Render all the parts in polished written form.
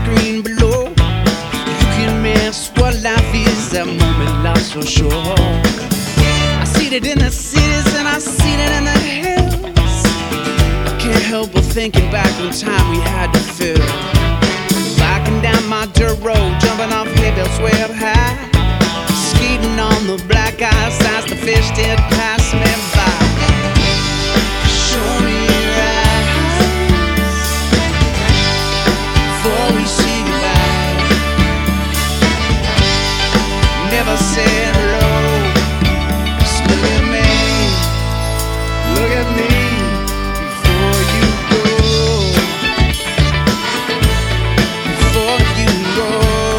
screen below. You can miss what life is, that moment lasts for sure. I see it in the cities and I see it in the hills. I can't help but thinking back on time we had to fill. Biking down my dirt road, jumping off hay bales way up high, skating on the black ice as the fish did pass me by. Show me your eyes before we say goodbye. Never say hello. Just look at me before you go. Before you go.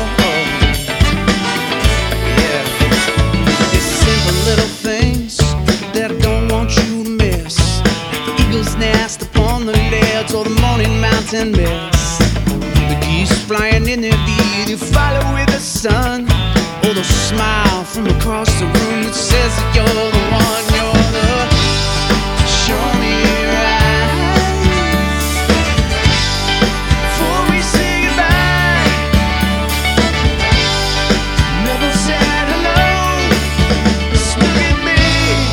Yeah. It's simple little things that I don't want you to miss. The eagle's nest upon the ledge, or the morning mountain mist. The geese flying in the air, you follow with the sun. Or the smile from across the room that says that you're the one, you're the. Show me your eyes before we say goodbye. Never said hello. Just look at me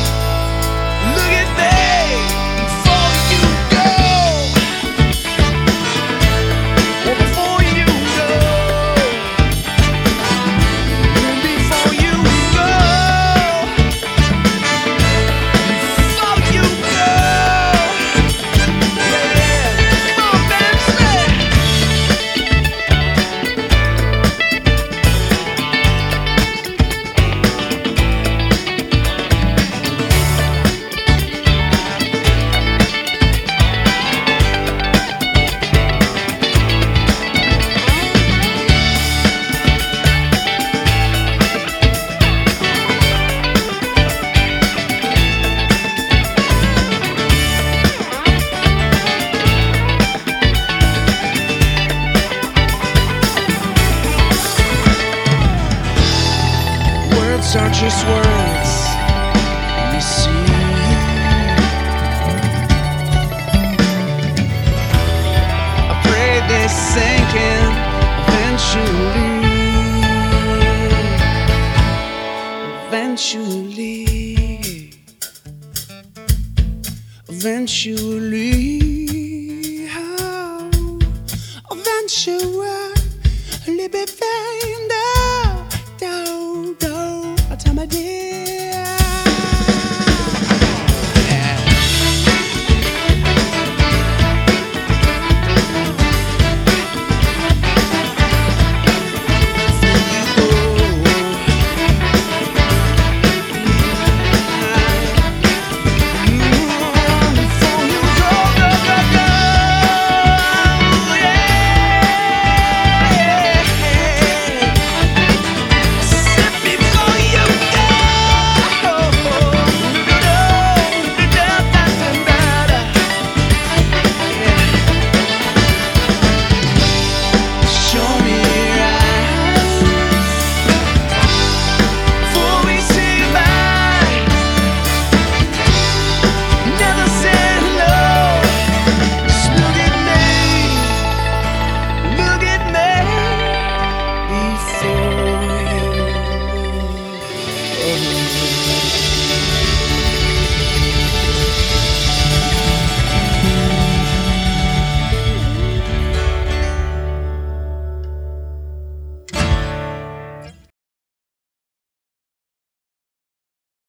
before you go. Oh, before you go. Before you go. Before you go. Yeah. Come on, baby, say it. Words are just words, you see. I pray they sink in eventually. Eventually, oh, eventually, baby.